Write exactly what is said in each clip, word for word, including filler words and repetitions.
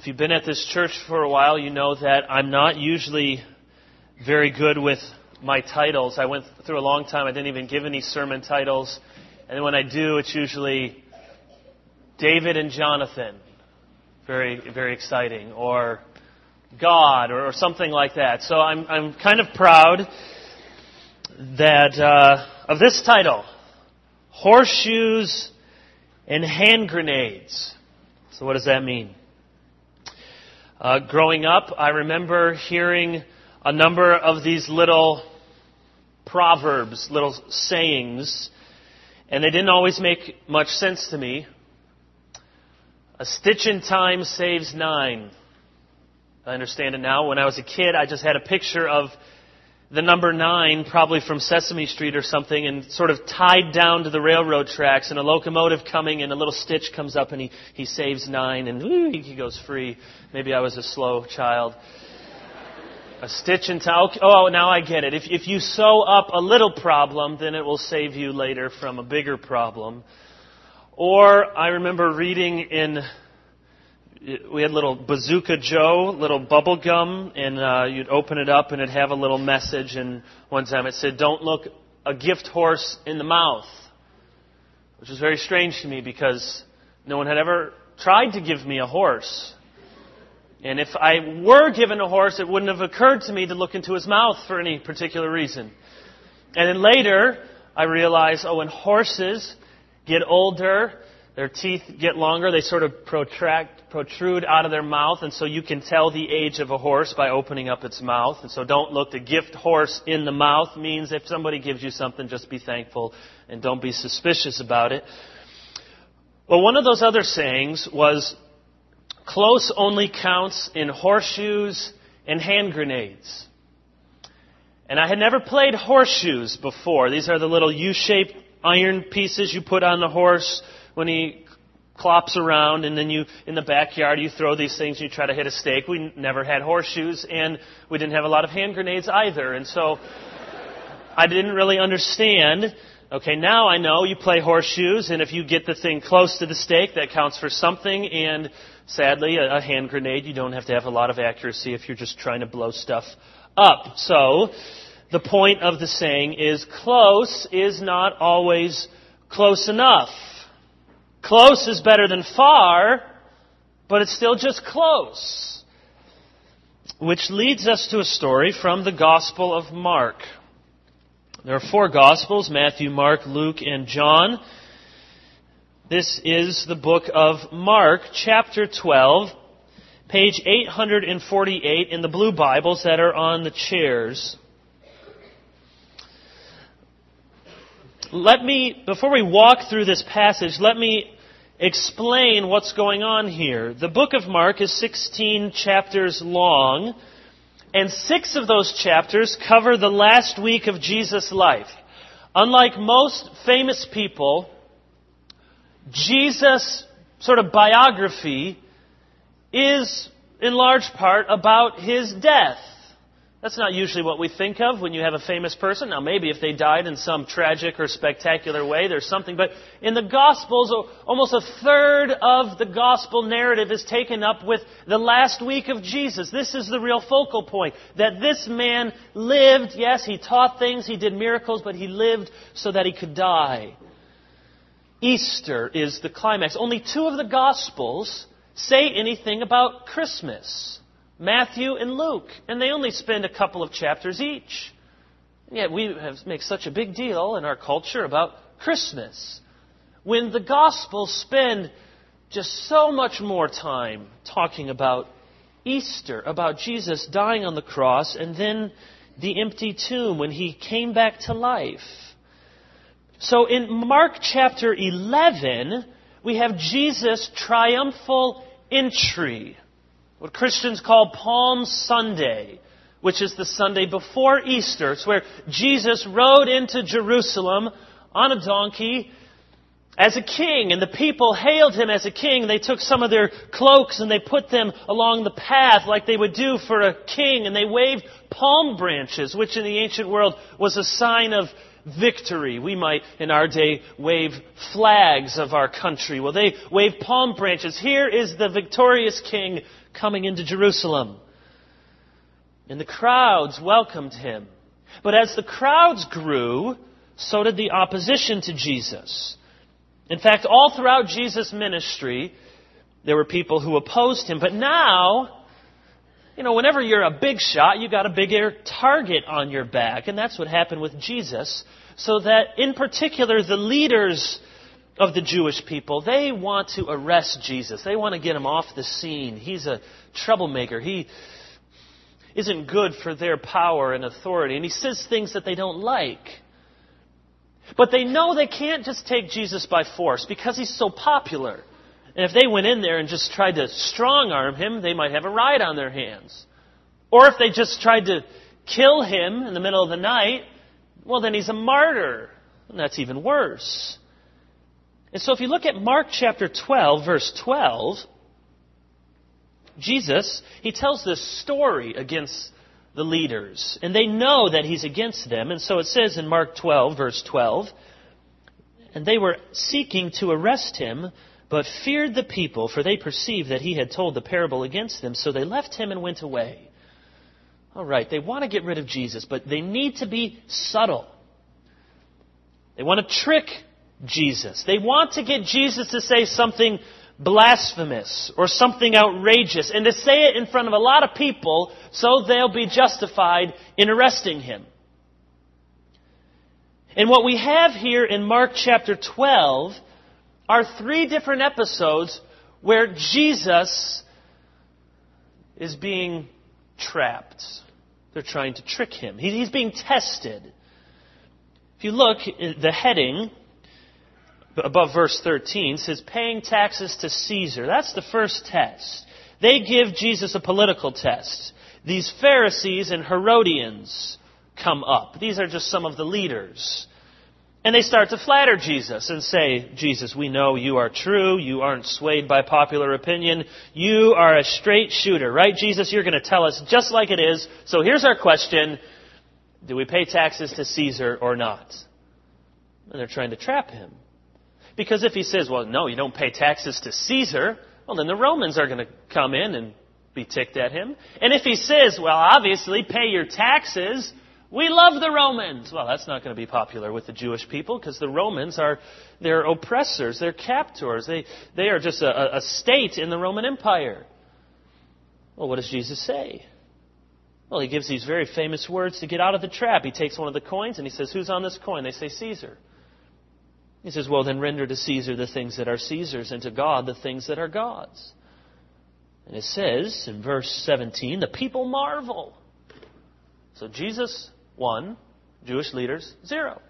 If you've been at this church for a while, you know that I'm not usually very good with my titles. I went through a long time, I didn't even give any sermon titles. And when I do, it's usually David and Jonathan. Very, very exciting. Or God, or, or something like that. So I'm, I'm kind of proud that uh, of this title, Horseshoes and Hand Grenades. So what does that mean? Uh, growing up, I remember hearing a number of these little proverbs, little sayings, and they didn't always make much sense to me. A stitch in time saves nine. I understand it now. When I was a kid, I just had a picture of the number nine, probably from Sesame Street or something, and sort of tied down to the railroad tracks, and a locomotive coming, and a little stitch comes up, and he, he saves nine, and whoo, he goes free. Maybe I was a slow child. A stitch in time. Oh, now I get it. If, if you sew up a little problem, then it will save you later from a bigger problem. Or I remember reading in... We had little Bazooka Joe, little bubble gum, and uh, you'd open it up and it'd have a little message. And one time it said, "Don't look a gift horse in the mouth," which was very strange to me because no one had ever tried to give me a horse. And if I were given a horse, it wouldn't have occurred to me to look into his mouth for any particular reason. And then later, I realized, oh, when horses get older, their teeth get longer, they sort of protract, protrude out of their mouth, and so you can tell the age of a horse by opening up its mouth. And so don't look the gift horse in the mouth means if somebody gives you something, just be thankful and don't be suspicious about it. Well, one of those other sayings was, close only counts in horseshoes and hand grenades. And I had never played horseshoes before. These are the little U-shaped iron pieces you put on the horse when he clops around, and then you, in the backyard, you throw these things and you try to hit a stake. We never had horseshoes, and we didn't have a lot of hand grenades either. And so I didn't really understand. Okay, now I know you play horseshoes, and if you get the thing close to the stake, that counts for something. And sadly, a, a hand grenade, you don't have to have a lot of accuracy if you're just trying to blow stuff up. So the point of the saying is, close is not always close enough. Close is better than far, but it's still just close. Which leads us to a story from the Gospel of Mark. There are four Gospels, Matthew, Mark, Luke, and John. This is the book of Mark, chapter twelve, page eight hundred forty-eight in the blue Bibles that are on the chairs. Let me, before we walk through this passage, let me explain what's going on here. The book of Mark is sixteen chapters long, and six of those chapters cover the last week of Jesus' life. Unlike most famous people, Jesus' sort of biography is in large part about his death. That's not usually what we think of when you have a famous person. Now, maybe if they died in some tragic or spectacular way, there's something. But in the Gospels, almost a third of the Gospel narrative is taken up with the last week of Jesus. This is the real focal point. That this man lived. Yes, he taught things, he did miracles, but he lived so that he could die. Easter is the climax. Only two of the Gospels say anything about Christmas. Matthew and Luke, and they only spend a couple of chapters each. And yet we have make such a big deal in our culture about Christmas, when the Gospels spend just so much more time talking about Easter, about Jesus dying on the cross, and then the empty tomb when he came back to life. So in Mark chapter eleven, we have Jesus' triumphal entry, what Christians call Palm Sunday, which is the Sunday before Easter. It's where Jesus rode into Jerusalem on a donkey as a king, and the people hailed him as a king. They took some of their cloaks and they put them along the path like they would do for a king, and they waved palm branches, which in the ancient world was a sign of victory. We might, in our day, wave flags of our country. Well, they wave palm branches. Here is the victorious king coming into Jerusalem. And the crowds welcomed him. But as the crowds grew, so did the opposition to Jesus. In fact, all throughout Jesus' ministry, there were people who opposed him. But now, you know, whenever you're a big shot, you got a bigger target on your back. And that's what happened with Jesus. So that, in particular, the leaders of the Jewish people, they want to arrest Jesus. They want to get him off the scene. He's a troublemaker. He isn't good for their power and authority. And he says things that they don't like. But they know they can't just take Jesus by force because he's so popular. And if they went in there and just tried to strong-arm him, they might have a riot on their hands. Or if they just tried to kill him in the middle of the night, well, then he's a martyr. And that's even worse. And so if you look at Mark chapter twelve, verse twelve, Jesus, he tells this story against the leaders. And they know that he's against them. And so it says in Mark twelve, verse twelve, and they were seeking to arrest him, but feared the people, for they perceived that he had told the parable against them. So they left him and went away. All right, they want to get rid of Jesus, but they need to be subtle. They want to trick Jesus. They want to get Jesus to say something blasphemous or something outrageous, and to say it in front of a lot of people so they'll be justified in arresting him. And what we have here in Mark chapter twelve are three different episodes where Jesus is being trapped. They're trying to trick him. He's being tested. If you look, the heading above verse thirteen says, paying taxes to Caesar. That's the first test. They give Jesus a political test. These Pharisees and Herodians come up. These are just some of the leaders. And they start to flatter Jesus and say, Jesus, we know you are true. You aren't swayed by popular opinion. You are a straight shooter, right, Jesus? You're going to tell us just like it is. So here's our question. Do we pay taxes to Caesar or not? And they're trying to trap him. Because if he says, well, no, you don't pay taxes to Caesar, well, then the Romans are going to come in and be ticked at him. And if he says, well, obviously, pay your taxes, we love the Romans. Well, that's not going to be popular with the Jewish people because the Romans are their oppressors, their captors. They, they are just a, a state in the Roman Empire. Well, what does Jesus say? Well, he gives these very famous words to get out of the trap. He takes one of the coins and he says, who's on this coin? They say Caesar. He says, well, then render to Caesar the things that are Caesar's and to God the things that are God's. And it says in verse seventeen, the people marvel. So Jesus, one. Jewish leaders, zero.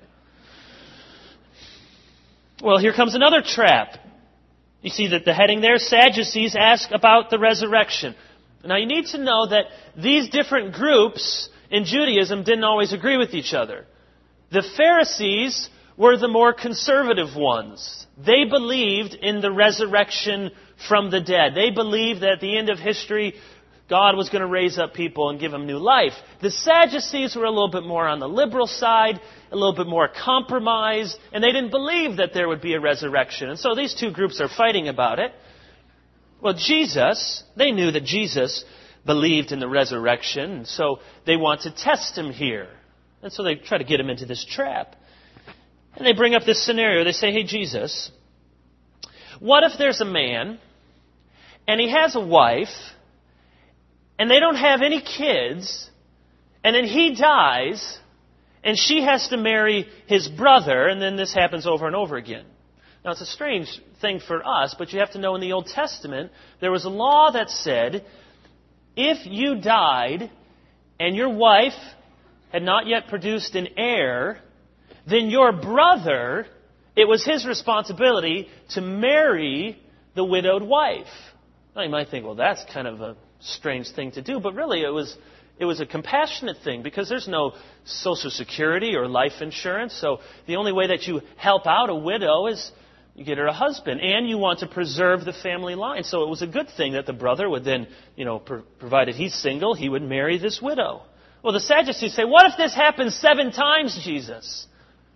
Well, here comes another trap. You see that the heading there, Sadducees ask about the resurrection. Now you need to know that these different groups in Judaism didn't always agree with each other. The Pharisees were the more conservative ones. They believed in the resurrection from the dead. They believed that at the end of history, God was going to raise up people and give them new life. The Sadducees were a little bit more on the liberal side, a little bit more compromised, and they didn't believe that there would be a resurrection. And so these two groups are fighting about it. Well, Jesus, they knew that Jesus believed in the resurrection, and so they want to test him here. And so they try to get him into this trap. And they bring up this scenario. They say, hey, Jesus, what if there's a man, and he has a wife, and they don't have any kids, and then he dies, and she has to marry his brother, and then this happens over and over again. Now, it's a strange thing for us, but you have to know in the Old Testament, there was a law that said, if you died, and your wife had not yet produced an heir, then your brother, it was his responsibility to marry the widowed wife. Now, you might think, well, that's kind of a strange thing to do, but really it was it was a compassionate thing because there's no Social Security or life insurance, so the only way that you help out a widow is you get her a husband, and you want to preserve the family line. So it was a good thing that the brother would then, you know, pro- provided he's single, he would marry this widow. Well, the Sadducees say, what if this happens seven times, Jesus?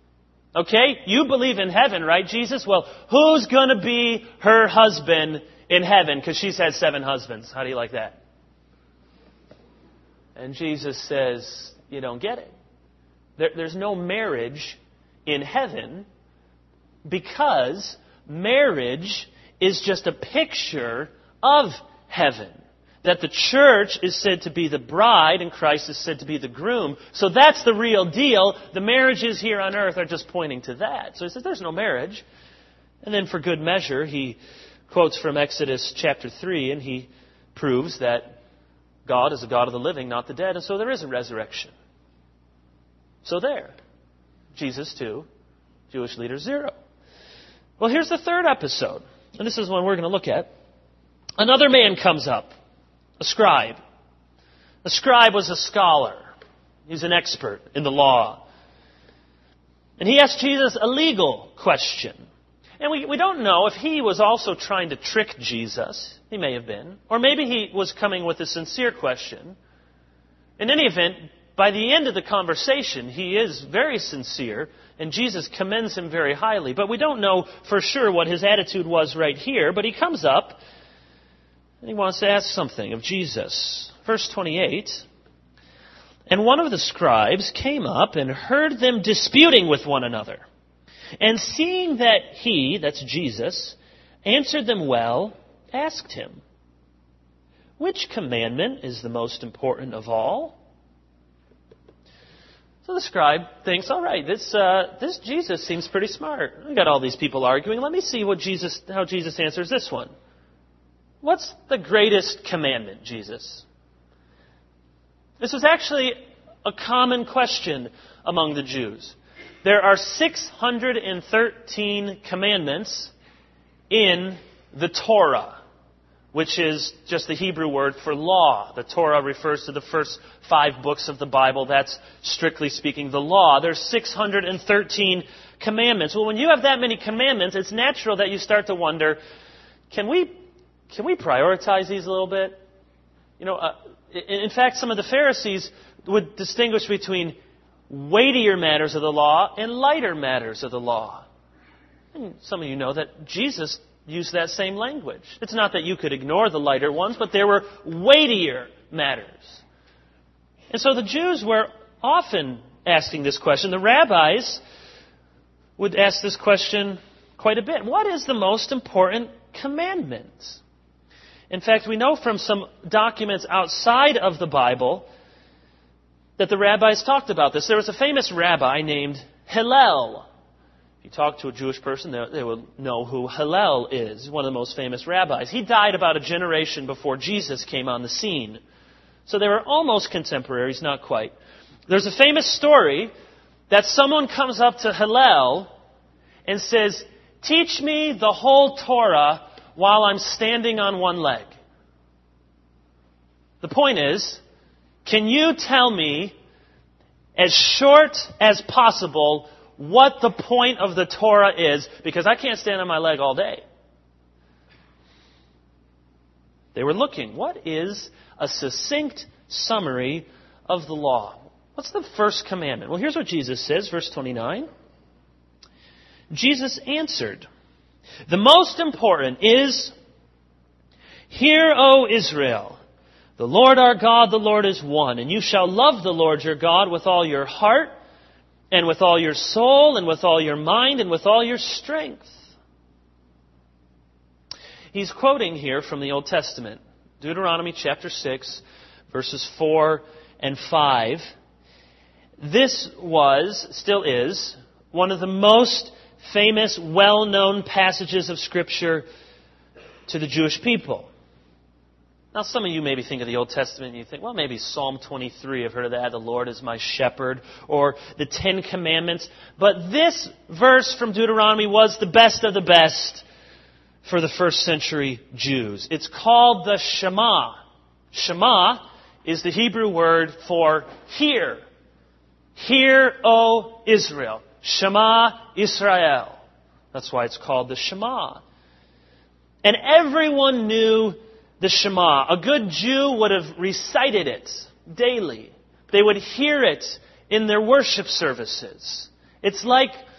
Okay, you believe in heaven, right, Jesus? Well, who's going to be her husband in heaven? Because she's had seven husbands. How do you like that? And Jesus says, you don't get it. There, there's no marriage in heaven because marriage is just a picture of heaven. That the church is said to be the bride and Christ is said to be the groom. So that's the real deal. The marriages here on earth are just pointing to that. So he says there's no marriage. And then for good measure, he quotes from Exodus chapter three, and he proves that God is a God of the living, not the dead, and so there is a resurrection. So there. Jesus two, Jewish leader zero. Well, here's the third episode, and this is one we're going to look at. Another man comes up. A scribe. A scribe was a scholar. He's an expert in the law. And he asked Jesus a legal question. And we, we don't know if he was also trying to trick Jesus. He may have been. Or maybe he was coming with a sincere question. In any event, by the end of the conversation, he is very sincere, and Jesus commends him very highly. But we don't know for sure what his attitude was right here. But he comes up, and he wants to ask something of Jesus. Verse twenty-eight, and one of the scribes came up and heard them disputing with one another. And seeing that he, that's Jesus, answered them well, asked him, which commandment is the most important of all? So the scribe thinks, all right, this uh, this Jesus seems pretty smart. We got all these people arguing. Let me see what Jesus, how Jesus answers this one. What's the greatest commandment, Jesus? This was actually a common question among the Jews. There are six hundred thirteen commandments in the Torah, which is just the Hebrew word for law. The Torah refers to the first five books of the Bible. That's, strictly speaking, the law. There's six hundred thirteen commandments. Well, when you have that many commandments, it's natural that you start to wonder, can we Can we prioritize these a little bit? You know, uh, in fact, some of the Pharisees would distinguish between weightier matters of the law and lighter matters of the law. And some of you know that Jesus used that same language. It's not that you could ignore the lighter ones, but there were weightier matters. And so the Jews were often asking this question. The rabbis would ask this question quite a bit. What is the most important commandment? In fact, we know from some documents outside of the Bible that the rabbis talked about this. There was a famous rabbi named Hillel. If you talk to a Jewish person, they, they will know who Hillel is. He's one of the most famous rabbis. He died about a generation before Jesus came on the scene. So they were almost contemporaries, not quite. There's a famous story that someone comes up to Hillel and says, teach me the whole Torah while I'm standing on one leg. The point is, can you tell me, as short as possible, what the point of the Torah is? Because I can't stand on my leg all day. They were looking. What is a succinct summary of the law? What's the first commandment? Well, here's what Jesus says, verse twenty-nine. Jesus answered, the most important is, hear, O Israel, the Lord our God, the Lord is one, and you shall love the Lord your God with all your heart, and with all your soul, and with all your mind, and with all your strength. He's quoting here from the Old Testament, Deuteronomy chapter six, verses four and five. This was, still is, one of the most famous, well-known passages of Scripture to the Jewish people. Now, some of you maybe think of the Old Testament and you think, well, maybe Psalm twenty-three, I've heard of that, the Lord is my shepherd, or the Ten Commandments. But this verse from Deuteronomy was the best of the best for the first century Jews. It's called the Shema. Shema is the Hebrew word for hear. Hear, O Israel. Shema Israel. That's why it's called the Shema. And everyone knew the Shema. A good Jew would have recited it daily. They would hear it in their worship services. It's like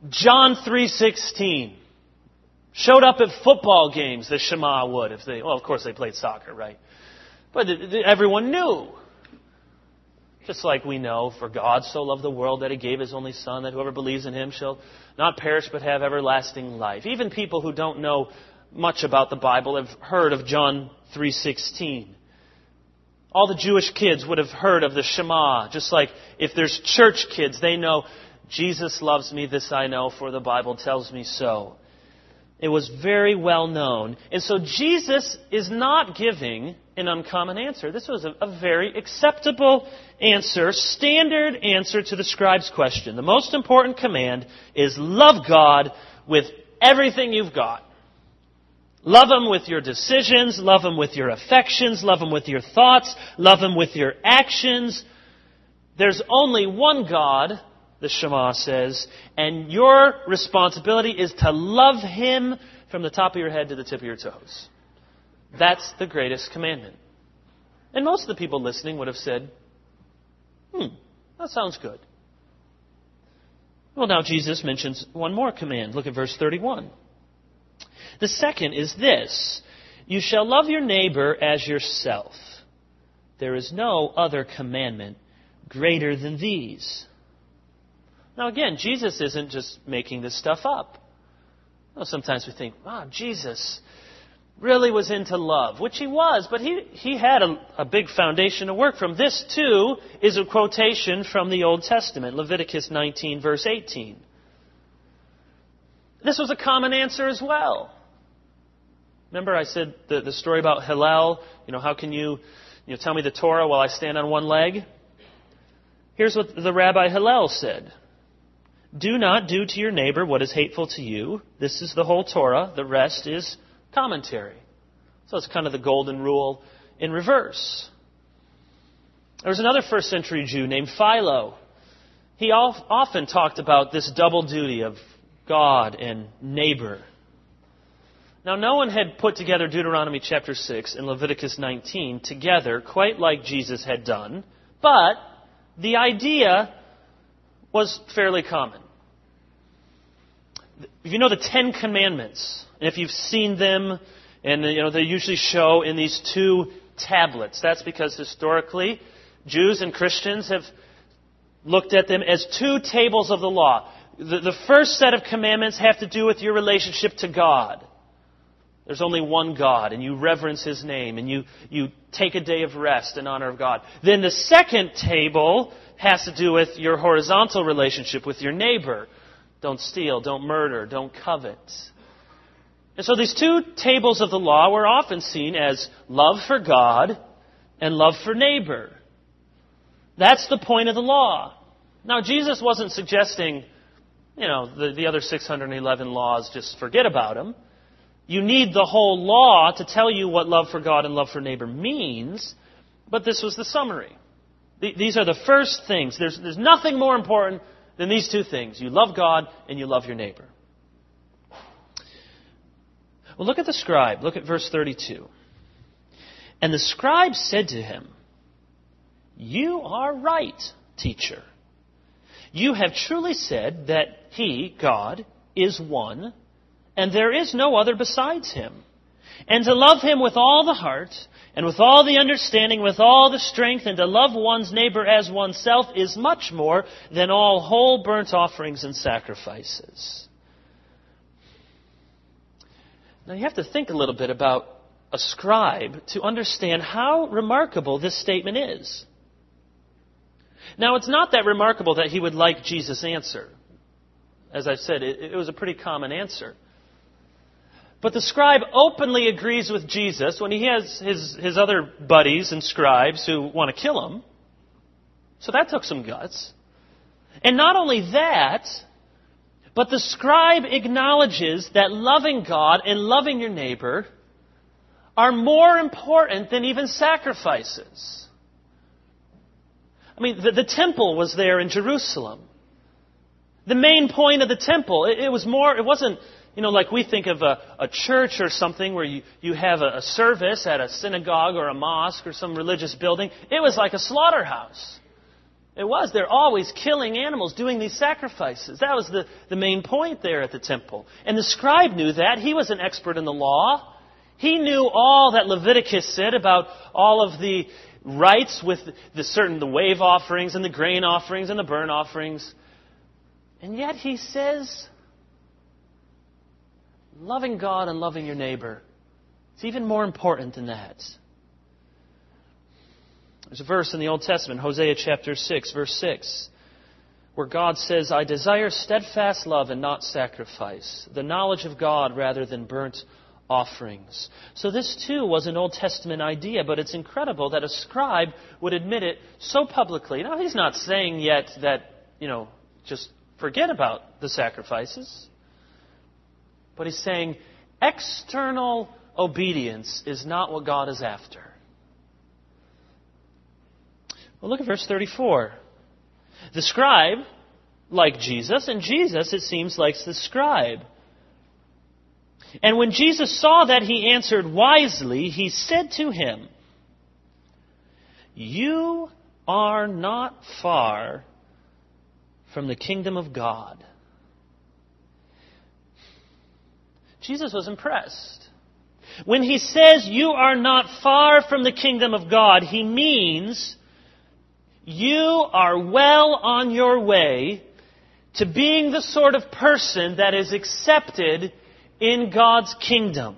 John three sixteen. Showed up at football games, the Shema would. If they, well, of course they played soccer, right? But everyone knew. Just like we know, for God so loved the world that He gave His only Son, that whoever believes in Him shall not perish but have everlasting life. Even people who don't know much about the Bible have heard of John three sixteen. All the Jewish kids would have heard of the Shema. Just like if there's church kids, they know, Jesus loves me, this I know, for the Bible tells me so. It was very well known. And so Jesus is not giving an uncommon answer. This was a, a very acceptable answer, standard answer to the scribe's question. The most important command is love God with everything you've got. Love Him with your decisions, love Him with your affections, love Him with your thoughts, love Him with your actions. There's only one God, the Shema says, and your responsibility is to love Him from the top of your head to the tip of your toes. That's the greatest commandment. And most of the people listening would have said, hmm, that sounds good. Well, now Jesus mentions one more command. Look at verse thirty-one. The second is this: you shall love your neighbor as yourself. There is no other commandment greater than these. Now again, Jesus isn't just making this stuff up. Well, sometimes we think, wow, Jesus really was into love, which He was, but he, he had a, a big foundation to work from. This, too, is a quotation from the Old Testament, Leviticus nineteen, verse eighteen. This was a common answer as well. Remember I said the, the story about Hillel, you know, how can you, you know, tell me the Torah while I stand on one leg? Here's what the Rabbi Hillel said. Do not do to your neighbor what is hateful to you. This is the whole Torah. The rest is commentary. So it's kind of the golden rule in reverse. There was another first century Jew named Philo. He often talked about this double duty of God and neighbor. Now, no one had put together Deuteronomy chapter six and Leviticus nineteen together quite like Jesus had done, but the idea was fairly common. If you know the Ten Commandments, and if you've seen them, and you know they usually show in these two tablets, that's because historically Jews and Christians have looked at them as two tables of the law. The, the first set of commandments have to do with your relationship to God. There's only one God, and you reverence His name, and you, you take a day of rest in honor of God. Then the second table has to do with your horizontal relationship with your neighbor. Don't steal, don't murder, don't covet. And so these two tables of the law were often seen as love for God and love for neighbor. That's the point of the law. Now, Jesus wasn't suggesting, you know, the, the other six hundred eleven laws, just forget about them. You need the whole law to tell you what love for God and love for neighbor means, but this was the summary. These are the first things. There's, there's nothing more important than these two things. You love God and you love your neighbor. Well, look at the scribe. Look at verse thirty-two. And the scribe said to him, you are right, teacher. You have truly said that He, God, is one, and there is no other besides Him. And to love Him with all the heart, and with all the understanding, with all the strength, and to love one's neighbor as oneself is much more than all whole burnt offerings and sacrifices. Now you have to think a little bit about a scribe to understand how remarkable this statement is. Now it's not that remarkable that he would like Jesus' answer. As I've said, it, it was a pretty common answer. But the scribe openly agrees with Jesus when he has his, his other buddies and scribes who want to kill him. So that took some guts. And not only that, but the scribe acknowledges that loving God and loving your neighbor are more important than even sacrifices. I mean, the, the temple was there in Jerusalem. The main point of the temple, it, it was more, it wasn't, you know, like we think of a, a church or something where you, you have a, a service at a synagogue or a mosque or some religious building. It was like a slaughterhouse. It was. They're always killing animals, doing these sacrifices. That was the, the main point there at the temple. And the scribe knew that. He was an expert in the law. He knew all that Leviticus said about all of the rites with the certain the wave offerings and the grain offerings and the burnt offerings. And yet he says, loving God and loving your neighbor, it's even more important than that. There's a verse in the Old Testament, Hosea chapter six, verse six, where God says, I desire steadfast love and not sacrifice, the knowledge of God rather than burnt offerings. So this too was an Old Testament idea, but it's incredible that a scribe would admit it so publicly. Now, he's not saying yet that, you know, just forget about the sacrifices. But he's saying external obedience is not what God is after. Well, look at verse thirty-four. The scribe liked Jesus, and Jesus, it seems, likes the scribe. And when Jesus saw that he answered wisely, he said to him, you are not far from the kingdom of God. Jesus was impressed. When he says you are not far from the kingdom of God, he means you are well on your way to being the sort of person that is accepted in God's kingdom.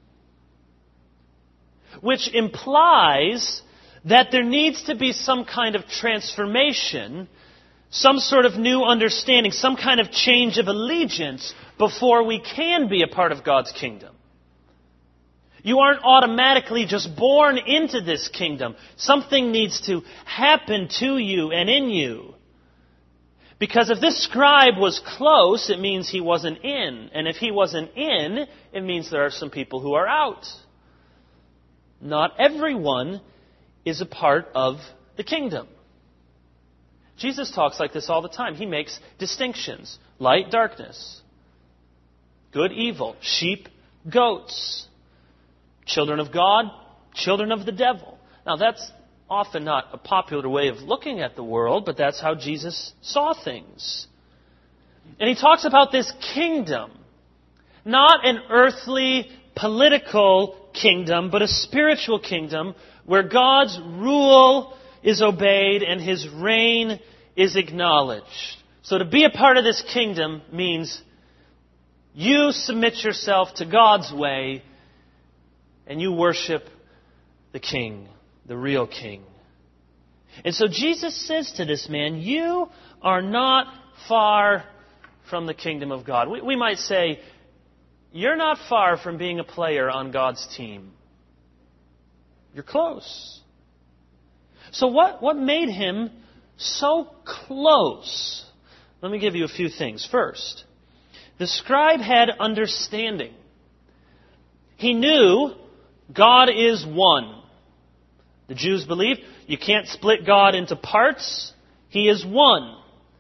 Which implies that there needs to be some kind of transformation, some sort of new understanding, some kind of change of allegiance before we can be a part of God's kingdom. You aren't automatically just born into this kingdom. Something needs to happen to you and in you. Because if this scribe was close, it means he wasn't in. And if he wasn't in, it means there are some people who are out. Not everyone is a part of the kingdom. Jesus talks like this all the time. He makes distinctions. Light, darkness. Good, evil. Sheep, goats. Children of God, children of the devil. Now that's often not a popular way of looking at the world, but that's how Jesus saw things. And he talks about this kingdom. Not an earthly, political kingdom, but a spiritual kingdom where God's rule is obeyed and His reign is acknowledged. So to be a part of this kingdom means you submit yourself to God's way and you worship the King, the real King. And so Jesus says to this man, you are not far from the kingdom of God. We, we might say, you're not far from being a player on God's team. You're close. So what, what made him so close? Let me give you a few things. First, the scribe had understanding. He knew God is one. The Jews believed you can't split God into parts. He is one.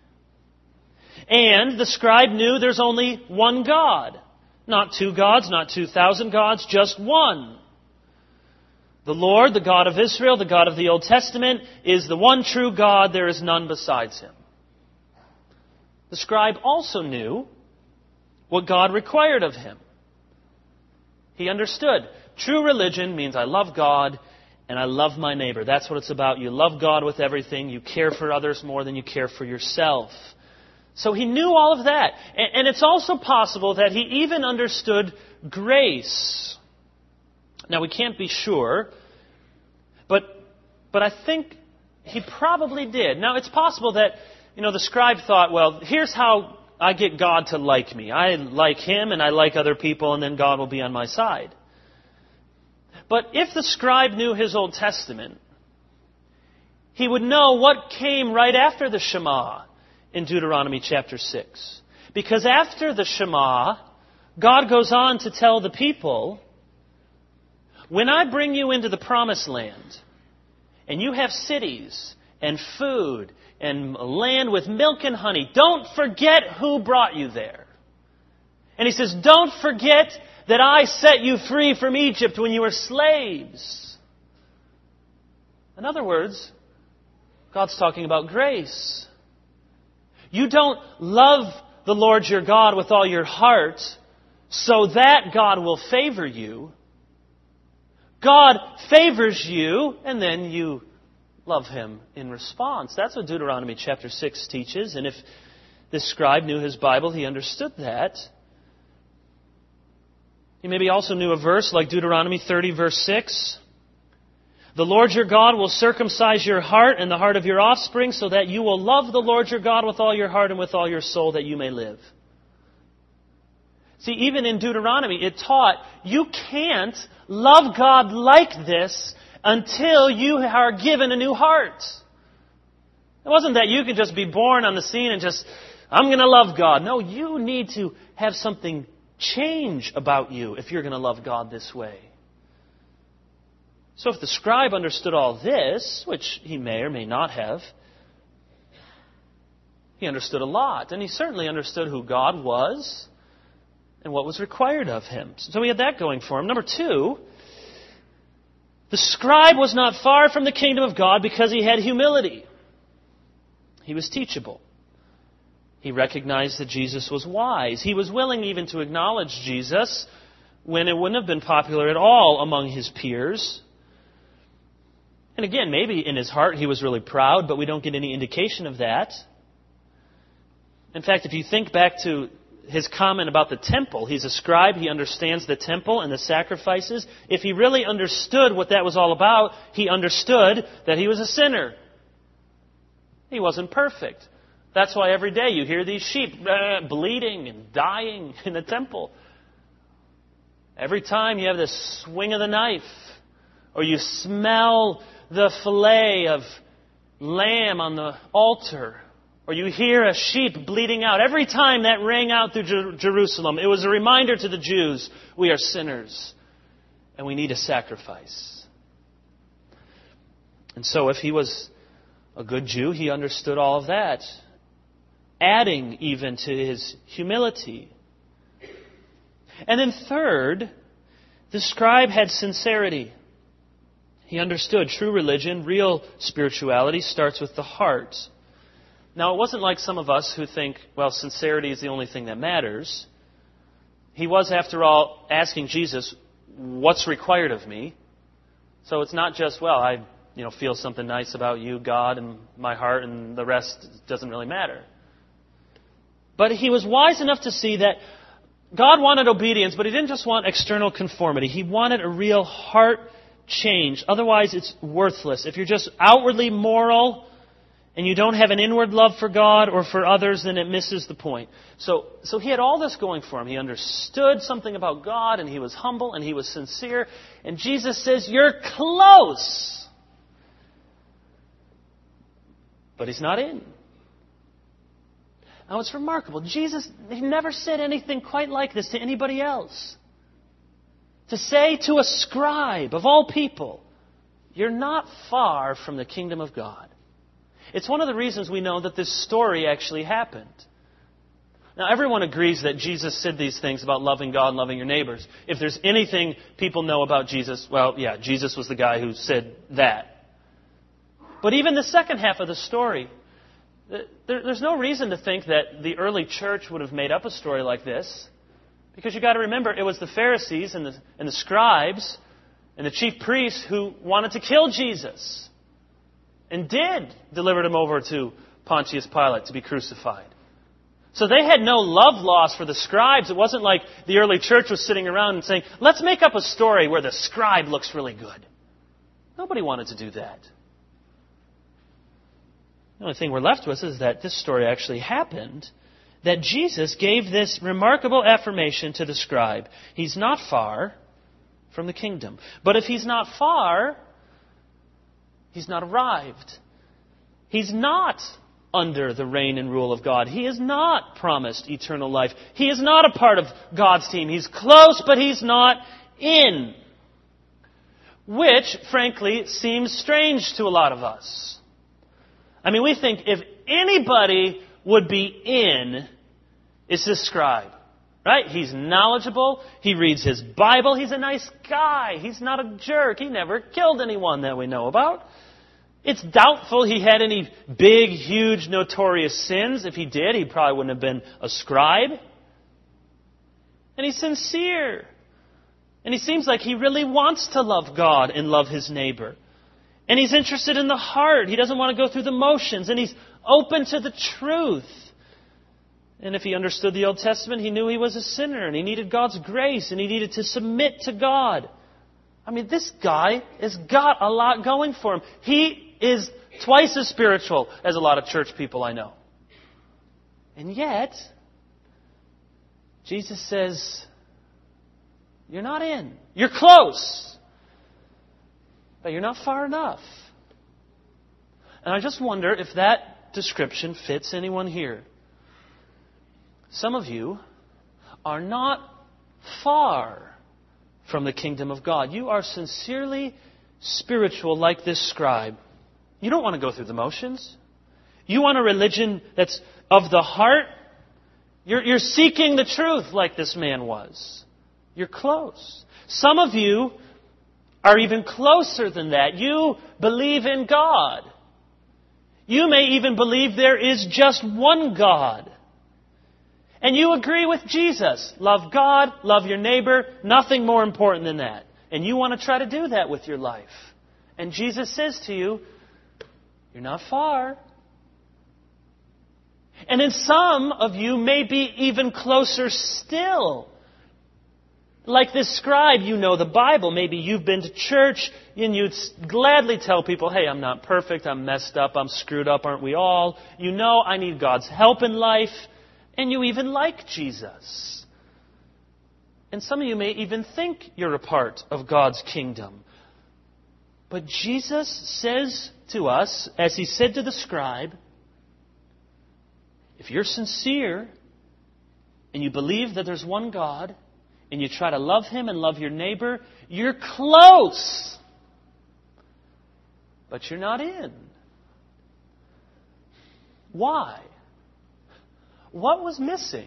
And the scribe knew there's only one God. Not two gods, not two thousand gods, just one. The Lord, the God of Israel, the God of the Old Testament, is the one true God. There is none besides Him. The scribe also knew what God required of him. He understood. True religion means I love God and I love my neighbor. That's what it's about. You love God with everything. You care for others more than you care for yourself. So he knew all of that. And it's also possible that he even understood grace. Now, we can't be sure, but but I think he probably did. Now, it's possible that, you know, the scribe thought, well, here's how I get God to like me. I like Him and I like other people, and then God will be on my side. But if the scribe knew his Old Testament, he would know what came right after the Shema in Deuteronomy chapter six. Because after the Shema, God goes on to tell the people, when I bring you into the promised land, and you have cities and food and land with milk and honey, don't forget who brought you there. And he says, don't forget that I set you free from Egypt when you were slaves. In other words, God's talking about grace. You don't love the Lord your God with all your heart so that God will favor you. God favors you, and then you love Him in response. That's what Deuteronomy chapter six teaches. And if this scribe knew his Bible, he understood that. He maybe also knew a verse like Deuteronomy thirty, verse six. The Lord your God will circumcise your heart and the heart of your offspring so that you will love the Lord your God with all your heart and with all your soul, that you may live. See, even in Deuteronomy, it taught you can't love God like this until you are given a new heart. It wasn't that you could just be born on the scene and just, I'm going to love God. No, you need to have something change about you if you're going to love God this way. So if the scribe understood all this, which he may or may not have, he understood a lot. And he certainly understood who God was and what was required of him. So we had that going for him. Number two, the scribe was not far from the kingdom of God because he had humility. He was teachable. He recognized that Jesus was wise. He was willing even to acknowledge Jesus when it wouldn't have been popular at all among his peers. And again, maybe in his heart he was really proud, but we don't get any indication of that. In fact, if you think back to his comment about the temple, he's a scribe, he understands the temple and the sacrifices. If he really understood what that was all about, he understood that he was a sinner. He wasn't perfect. That's why every day you hear these sheep uh, bleeding and dying in the temple. Every time you have the swing of the knife, or you smell the fillet of lamb on the altar, or you hear a sheep bleeding out. Every time that rang out through Jer- Jerusalem, it was a reminder to the Jews, we are sinners, and we need a sacrifice. And so if he was a good Jew, he understood all of that, adding even to his humility. And then third, the scribe had sincerity. He understood true religion, real spirituality starts with the heart. Now, it wasn't like some of us who think, well, sincerity is the only thing that matters. He was, after all, asking Jesus, what's required of me? So it's not just, well, I you know, feel something nice about you, God, and my heart, and the rest doesn't really matter. But he was wise enough to see that God wanted obedience, but He didn't just want external conformity. He wanted a real heart change. Otherwise, it's worthless. If you're just outwardly moral and you don't have an inward love for God or for others, then it misses the point. So, so he had all this going for him. He understood something about God, and he was humble, and he was sincere. And Jesus says, you're close. But he's not in. Now, it's remarkable. Jesus, he never said anything quite like this to anybody else. To say to a scribe, of all people, you're not far from the kingdom of God. It's one of the reasons we know that this story actually happened. Now, everyone agrees that Jesus said these things about loving God and loving your neighbors. If there's anything people know about Jesus, well, yeah, Jesus was the guy who said that. But even the second half of the story, there's no reason to think that the early church would have made up a story like this. Because you've got to remember, it was the Pharisees and the, and the scribes and the chief priests who wanted to kill Jesus. And did deliver him over to Pontius Pilate to be crucified. So they had no love lost for the scribes. It wasn't like the early church was sitting around and saying, let's make up a story where the scribe looks really good. Nobody wanted to do that. The only thing we're left with is that this story actually happened, that Jesus gave this remarkable affirmation to the scribe. He's not far from the kingdom. But if he's not far, he's not arrived. He's not under the reign and rule of God. He is not promised eternal life. He is not a part of God's team. He's close, but he's not in. Which, frankly, seems strange to a lot of us. I mean, we think if anybody would be in, it's this scribe. Right? He's knowledgeable. He reads his Bible. He's a nice guy. He's not a jerk. He never killed anyone that we know about. It's doubtful he had any big, huge, notorious sins. If he did, he probably wouldn't have been a scribe. And he's sincere. And he seems like he really wants to love God and love his neighbor. And he's interested in the heart. He doesn't want to go through the motions. And he's open to the truth. And if he understood the Old Testament, he knew he was a sinner. And he needed God's grace. And he needed to submit to God. I mean, this guy has got a lot going for him. He is twice as spiritual as a lot of church people I know. And yet, Jesus says, you're not in. You're close. But you're not far enough. And I just wonder if that description fits anyone here. Some of you are not far from the kingdom of God. You are sincerely spiritual like this scribe. You don't want to go through the motions. You want a religion that's of the heart. You're, you're seeking the truth like this man was. You're close. Some of you are even closer than that. You believe in God. You may even believe there is just one God. And you agree with Jesus. Love God, love your neighbor, nothing more important than that. And you want to try to do that with your life. And Jesus says to you, you're not far. And then some of you may be even closer still. Like this scribe, you know the Bible. Maybe you've been to church and you'd gladly tell people, hey, I'm not perfect, I'm messed up, I'm screwed up, aren't we all? You know I need God's help in life. And you even like Jesus. And some of you may even think you're a part of God's kingdom. But Jesus says to us, as he said to the scribe, if you're sincere and you believe that there's one God and you try to love him and love your neighbor, you're close. But you're not in. Why? What was missing?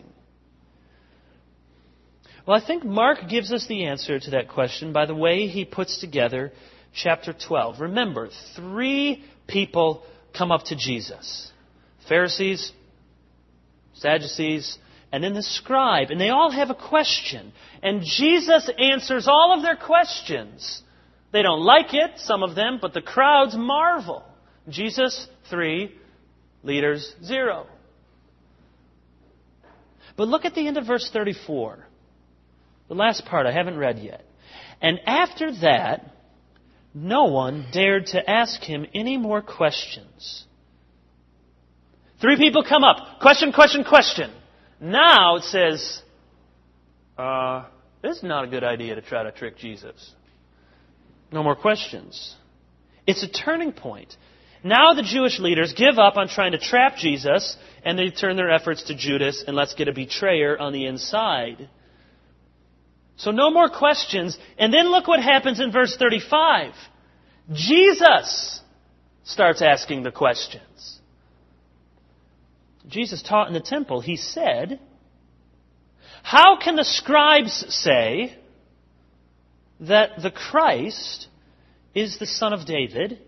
Well, I think Mark gives us the answer to that question by the way he puts together chapter twelve. Remember, three people come up to Jesus. Pharisees, Sadducees, and then the scribe. And they all have a question. And Jesus answers all of their questions. They don't like it, some of them, but the crowds marvel. Jesus, three. Leaders, zero. But look at the end of verse thirty-four. The last part I haven't read yet. And after that, no one dared to ask him any more questions. Three people come up. Question, question, question. Now it says, uh, this is not a good idea to try to trick Jesus. No more questions. It's a turning point. Now the Jewish leaders give up on trying to trap Jesus, and they turn their efforts to Judas, and let's get a betrayer on the inside. So no more questions. And then look what happens in verse thirty-five. Jesus starts asking the questions. Jesus taught in the temple. He said, how can the scribes say that the Christ is the son of David?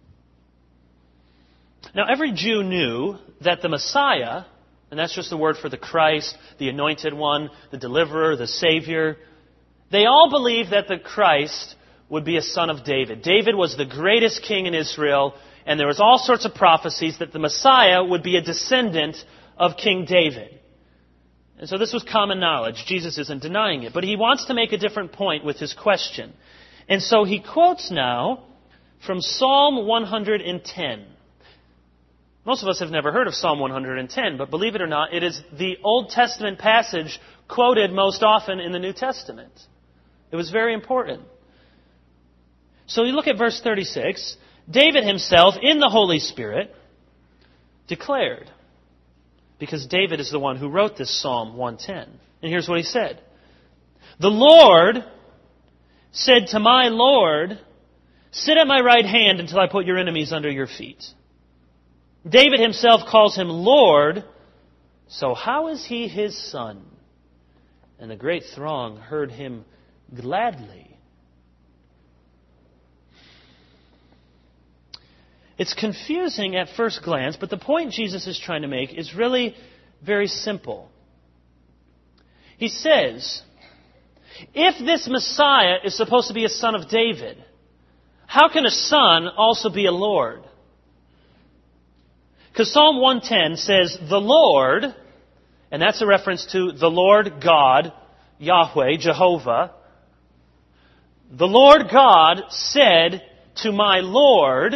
Now, every Jew knew that the Messiah, and that's just the word for the Christ, the anointed one, the deliverer, the Savior, they all believed that the Christ would be a son of David. David was the greatest king in Israel, and there was all sorts of prophecies that the Messiah would be a descendant of King David. And so this was common knowledge. Jesus isn't denying it. But he wants to make a different point with his question. And so he quotes now from Psalm one hundred ten. Most of us have never heard of Psalm one hundred ten, but believe it or not, it is the Old Testament passage quoted most often in the New Testament. It was very important. So you look at verse thirty-six. David himself, in the Holy Spirit, declared, because David is the one who wrote this Psalm one ten. And here's what he said. The Lord said to my Lord, sit at my right hand until I put your enemies under your feet. David himself calls him Lord, so how is he his son? And the great throng heard him gladly. It's confusing at first glance, but the point Jesus is trying to make is really very simple. He says, if this Messiah is supposed to be a son of David, how can a son also be a Lord? Because Psalm one ten says, the Lord, and that's a reference to the Lord God, Yahweh, Jehovah. The Lord God said to my Lord,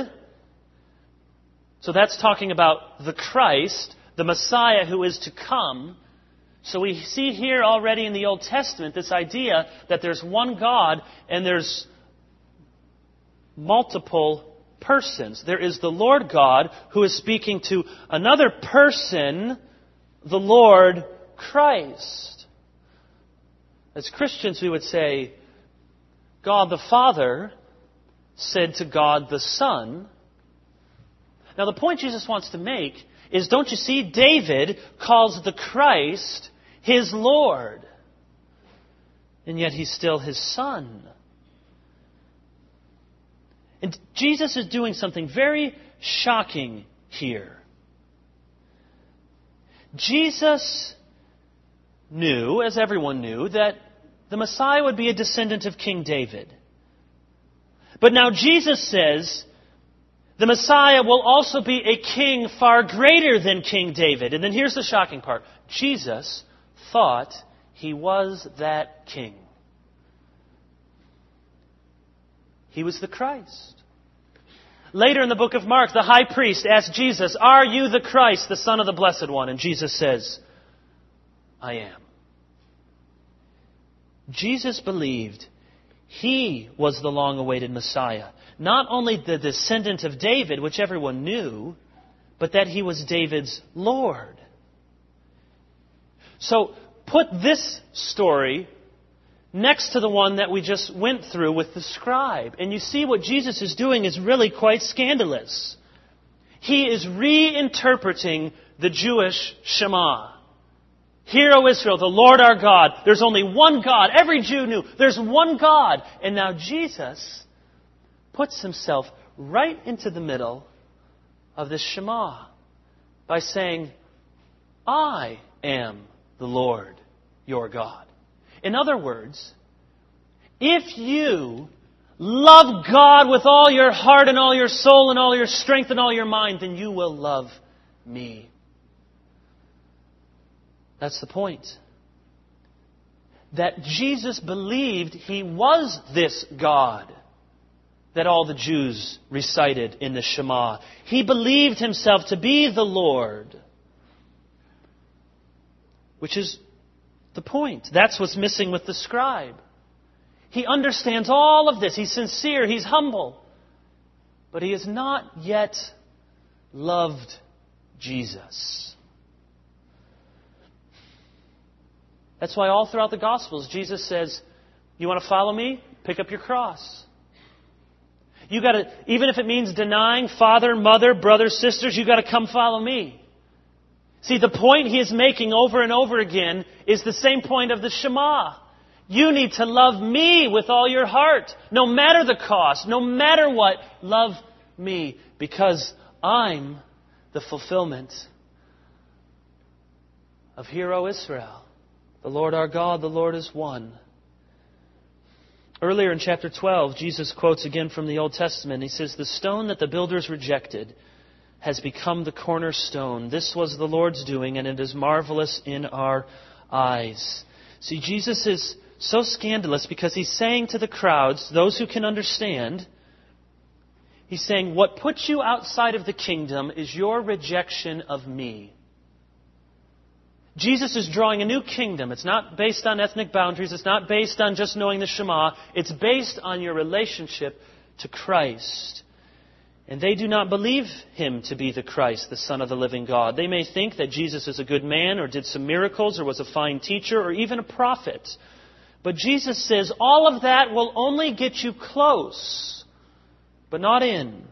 so that's talking about the Christ, the Messiah who is to come. So we see here already in the Old Testament this idea that there's one God and there's multiple persons. There is the Lord God who is speaking to another person, the Lord Christ. As Christians, we would say, God the Father said to God the Son. Now the point Jesus wants to make is, don't you see, David calls the Christ his Lord. And yet he's still his son. And Jesus is doing something very shocking here. Jesus knew, as everyone knew, that the Messiah would be a descendant of King David. But now Jesus says the Messiah will also be a king far greater than King David. And then here's the shocking part. Jesus thought he was that king. He was the Christ. Later in the book of Mark, the high priest asked Jesus, are you the Christ, the Son of the Blessed One? And Jesus says, I am. Jesus believed he was the long-awaited Messiah. Not only the descendant of David, which everyone knew, but that he was David's Lord. So put this story next to the one that we just went through with the scribe. And you see what Jesus is doing is really quite scandalous. He is reinterpreting the Jewish Shema. Hear, O Israel, the Lord our God. There's only one God. Every Jew knew there's one God. And now Jesus puts himself right into the middle of this Shema by saying, I am the Lord your God. In other words, if you love God with all your heart and all your soul and all your strength and all your mind, then you will love me. That's the point. That Jesus believed he was this God that all the Jews recited in the Shema. He believed himself to be the Lord. Which is the point. That's what's missing with the scribe. He understands all of this. He's sincere. He's humble. But he has not yet loved Jesus. That's why all throughout the Gospels, Jesus says, you want to follow me? Pick up your cross. You got to, even if it means denying father, mother, brothers, sisters, you got to come follow me. See, the point he is making over and over again is the same point of the Shema. You need to love me with all your heart. No matter the cost, no matter what, love me. Because I'm the fulfillment of Hear, O Israel. The Lord our God, the Lord is one. Earlier in chapter twelve, Jesus quotes again from the Old Testament. He says, the stone that the builders rejected has become the cornerstone. This was the Lord's doing, and it is marvelous in our eyes. See, Jesus is so scandalous because he's saying to the crowds, those who can understand, he's saying, what puts you outside of the kingdom is your rejection of me. Jesus is drawing a new kingdom. It's not based on ethnic boundaries. It's not based on just knowing the Shema. It's based on your relationship to Christ. And they do not believe him to be the Christ, the Son of the living God. They may think that Jesus is a good man or did some miracles or was a fine teacher or even a prophet. But Jesus says all of that will only get you close, but not in.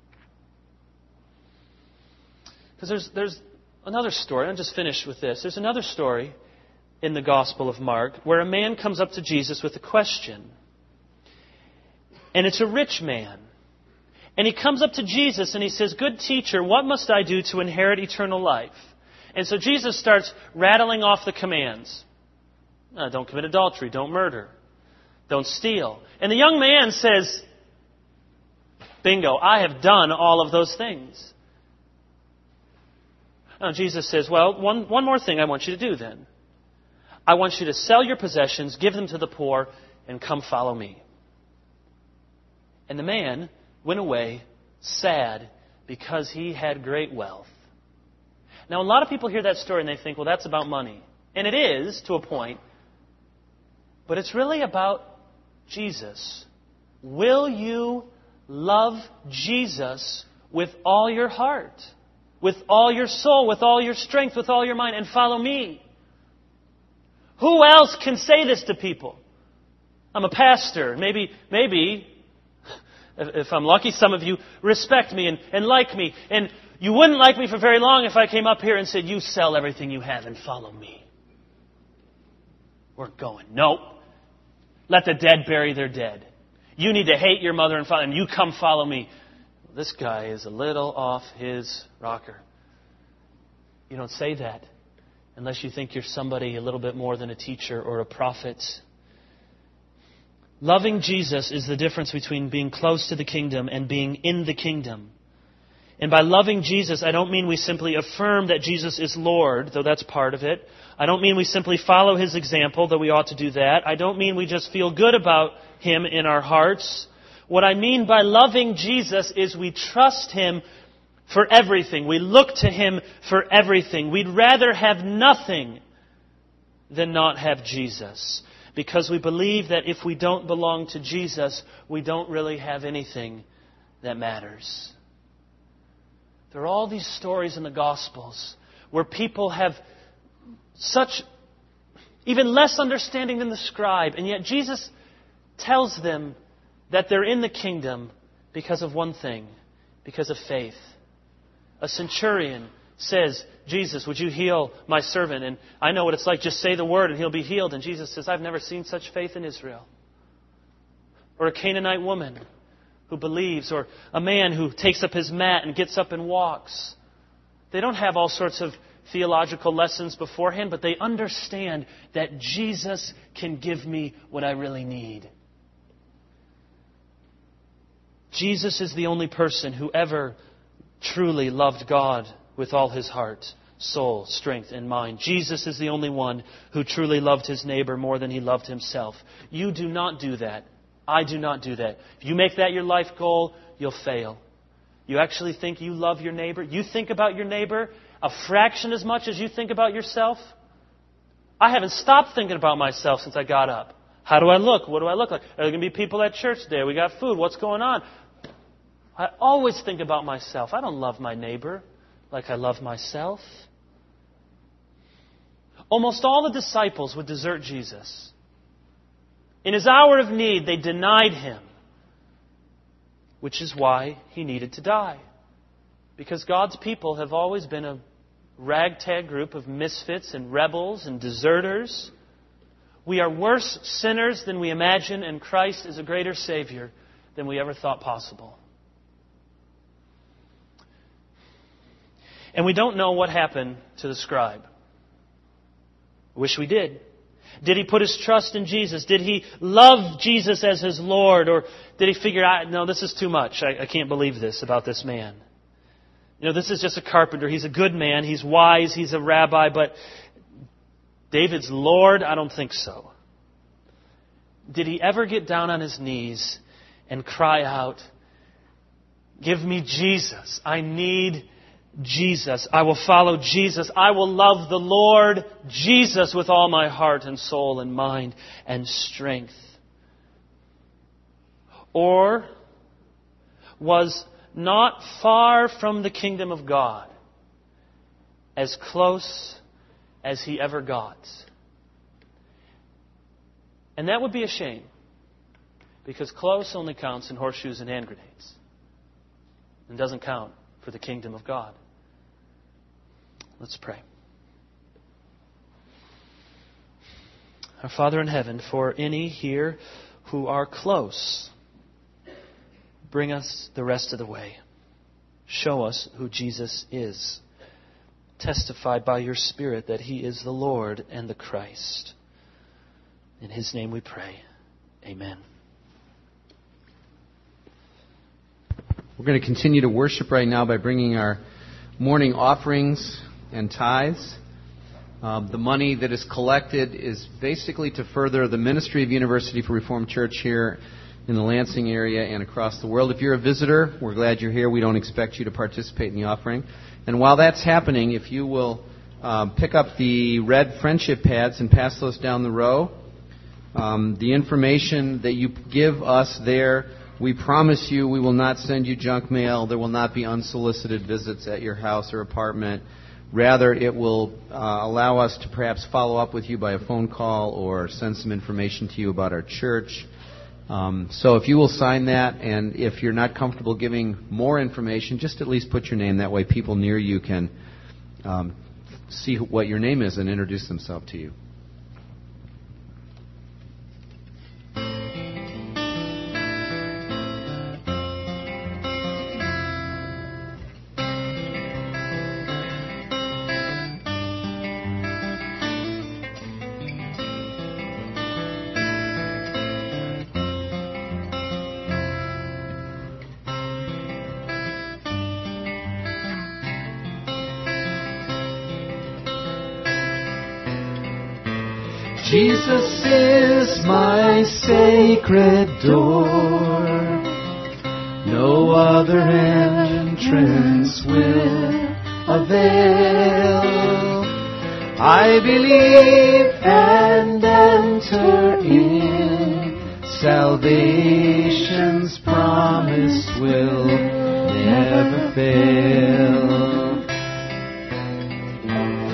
Because there's, there's another story. I'll just finish with this. There's another story in the Gospel of Mark where a man comes up to Jesus with a question. And it's a rich man. And he comes up to Jesus and he says, "Good teacher, what must I do to inherit eternal life?" And so Jesus starts rattling off the commands. Uh, don't commit adultery, don't murder, don't steal. And the young man says, "Bingo, I have done all of those things." Now Jesus says, "Well, one, one more thing I want you to do then. I want you to sell your possessions, give them to the poor, and come follow me." And the man went away sad because he had great wealth. Now, a lot of people hear that story and they think, well, that's about money. And it is, to a point. But it's really about Jesus. Will you love Jesus with all your heart, with all your soul, with all your strength, with all your mind, and follow me? Who else can say this to people? I'm a pastor. Maybe, maybe, if I'm lucky, some of you respect me and, and like me. And you wouldn't like me for very long if I came up here and said, "You sell everything you have and follow me." We're going, nope. Let the dead bury their dead. You need to hate your mother and father, and you come follow me. This guy is a little off his rocker. You don't say that unless you think you're somebody a little bit more than a teacher or a prophet. Loving Jesus is the difference between being close to the kingdom and being in the kingdom. And by loving Jesus, I don't mean we simply affirm that Jesus is Lord, though that's part of it. I don't mean we simply follow His example, though we ought to do that. I don't mean we just feel good about Him in our hearts. What I mean by loving Jesus is we trust Him for everything. We look to Him for everything. We'd rather have nothing than not have Jesus. Because we believe that if we don't belong to Jesus, we don't really have anything that matters. There are all these stories in the Gospels where people have such, even less understanding than the scribe, and yet Jesus tells them that they're in the kingdom because of one thing, because of faith. A centurion says, "Jesus, would you heal my servant?" And I know what it's like. Just say the word and he'll be healed. And Jesus says, "I've never seen such faith in Israel." Or a Canaanite woman who believes, or a man who takes up his mat and gets up and walks. They don't have all sorts of theological lessons beforehand, but they understand that Jesus can give me what I really need. Jesus is the only person who ever truly loved God with all his heart, soul, strength, and mind. Jesus is the only one who truly loved his neighbor more than he loved himself. You do not do that. I do not do that. If you make that your life goal, you'll fail. You actually think you love your neighbor? You think about your neighbor a fraction as much as you think about yourself? I haven't stopped thinking about myself since I got up. How do I look? What do I look like? Are there going to be people at church today? We got food. What's going on? I always think about myself. I don't love my neighbor like I love myself. Almost all the disciples would desert Jesus. In his hour of need, they denied him, which is why he needed to die. Because God's people have always been a ragtag group of misfits and rebels and deserters. We are worse sinners than we imagine, and Christ is a greater Savior than we ever thought possible. And we don't know what happened to the scribe. Wish we did. Did he put his trust in Jesus? Did he love Jesus as his Lord? Or did he figure out, no, this is too much. I, I can't believe this about this man. You know, this is just a carpenter. He's a good man. He's wise. He's a rabbi. But David's Lord? I don't think so. Did he ever get down on his knees and cry out, "Give me Jesus. I need Jesus. I will follow Jesus. I will love the Lord Jesus with all my heart and soul and mind and strength"? Or was not far from the kingdom of God as close as he ever got? And that would be a shame, because close only counts in horseshoes and hand grenades and doesn't count for the kingdom of God. Let's pray. Our Father in heaven, for any here who are close bring us the rest of the way. Show us who Jesus is. Testify by your Spirit that He is the Lord and the Christ. In His name we pray. Amen. We're going to continue to worship right now by bringing our morning offerings and tithes. Um, the money that is collected is basically to further the ministry of University for Reformed Church here in the Lansing area and across the world. If you're a visitor, we're glad you're here. We don't expect you to participate in the offering. And while that's happening, if you will um, pick up the red friendship pads and pass those down the row, um, the information that you give us there, we promise you we will not send you junk mail. There will not be unsolicited visits at your house or apartment. Rather, it will uh, allow us to perhaps follow up with you by a phone call or send some information to you about our church. Um, so if you will sign that, and if you're not comfortable giving more information, just at least put your name. That way people near you can um, see what your name is and introduce themselves to you. Jesus is my sacred door. No other entrance will avail. I believe and enter in. Salvation's promise will never fail.